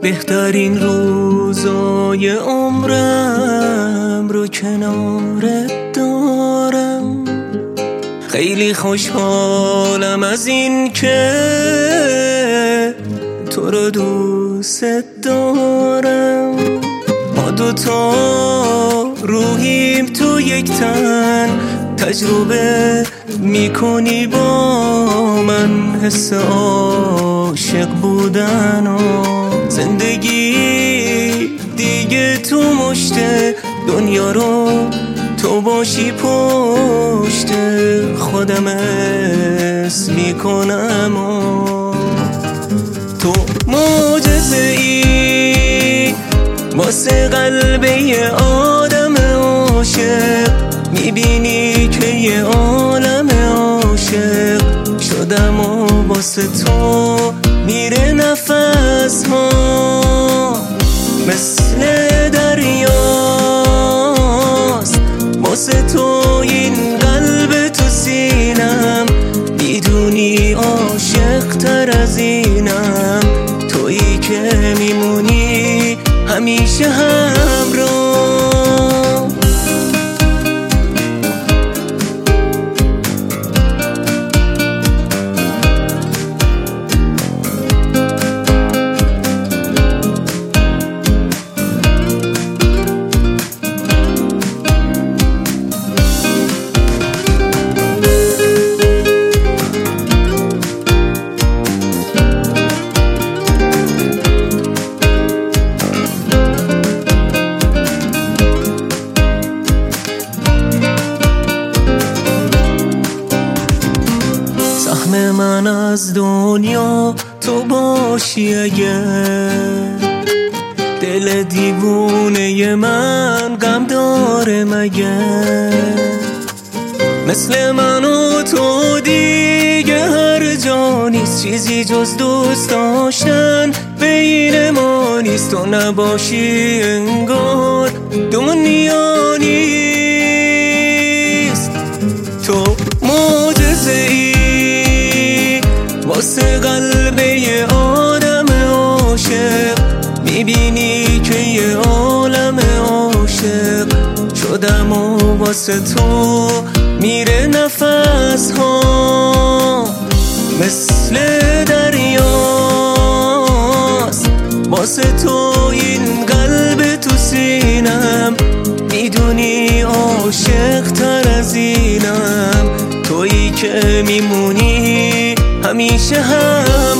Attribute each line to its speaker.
Speaker 1: بهترین روزای عمرم رو کنارت دارم. خیلی خوشحالم از این که تو رو دوست دارم. ما دوتا روحیم تو یک تن، تجربه میکنی با من حس عاشق بودن و زندگی دیگه تو مشت دنیا رو تو باشی پشت خودم حس میکنم و تو معجزه ای واسه قلب یه آدم عاشق. میبینی که یه عالم عاشق شدم و واسه تو میره نفس ها مثل دریاست. واسه تو این قلب تو سینم، میدونی عاشق تر از اینم. تویی که میمونی همیشه همراه. من از دنیا تو باشی اگر، دل دیوونه من غم داره مگر. مثل من و تو دیگه هر جا نیست چیزی جز دوست داشتن بین ما نیست. تو نباشی انگار دنیا نیست. تو معجزه ای واسه قلب یه آدم عاشق. میبینی که یه عالم عاشق شدم و واسه تو میره نفس ها مثل دریاست. واسه تو این قلب تو سینم، میدونی عاشق تر از اینم. تویی که میمونی همیشه هم